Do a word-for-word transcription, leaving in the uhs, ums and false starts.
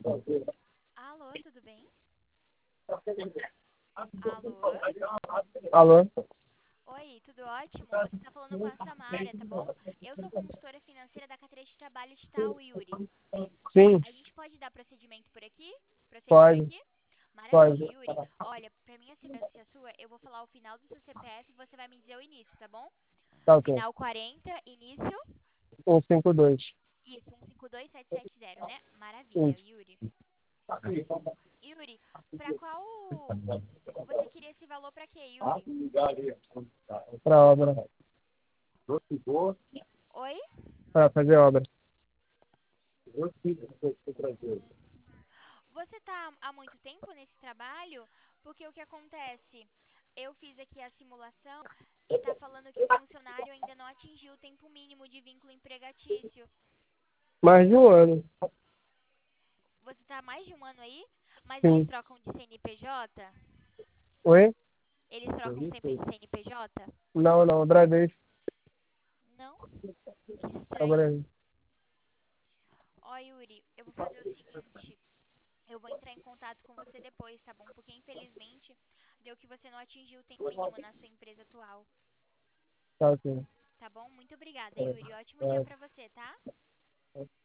Alô, tudo bem? Alô? Alô? Oi, tudo ótimo? Você tá falando com a Samara, tá bom? Eu sou consultora financeira da carteira de trabalho de tal, Yuri. Sim, A gente pode dar procedimento por aqui? Prosseguir por pode, aqui? Maravilha, pode. Yuri. Olha, pra minha segurança e a sua, eu vou falar o final do seu C P F e você vai me dizer o início, tá bom? Tá ok. Final quarenta, início. cento e cinquenta e dois. Isso, um cinco dois sete sete zero, né? Maravilha, Isso. Yuri. Yuri, pra qual. Você queria esse valor pra quê, Yuri? Pra obra. Oi? Pra fazer obra. Você tá há muito tempo nesse trabalho? Porque o que acontece? Eu fiz aqui a simulação e tá falando que o funcionário ainda não atingiu o tempo mínimo de vínculo empregatício. Mais de um ano. Você tá há mais de um ano aí? Mas eles Sim. trocam de C N P J? Oi? Eles trocam sempre de C N P J? Não, não. Bradesco. Não? Que estranho. Trabalhei. Ó, Yuri, eu vou fazer o seguinte. Eu vou entrar em contato com você depois, tá bom? Porque infelizmente deu que você não atingiu o tempo mínimo na sua empresa atual. Tá ok. Tá bom? Muito obrigada, Yuri. Ótimo dia É, pra você, tá? é.